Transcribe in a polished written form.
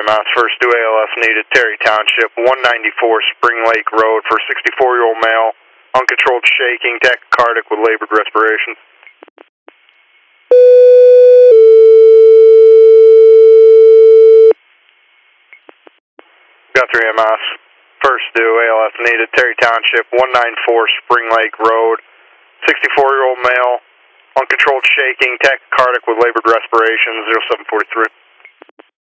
EMS, first due ALS needed, Terry Township, 194 Spring Lake Road for 64-year-old male, uncontrolled shaking, tachycardic with labored respiration. Guthrie EMS, first due ALS needed, Terry Township, 194 Spring Lake Road, 64-year-old male, uncontrolled shaking, tachycardic with labored respiration, 0743.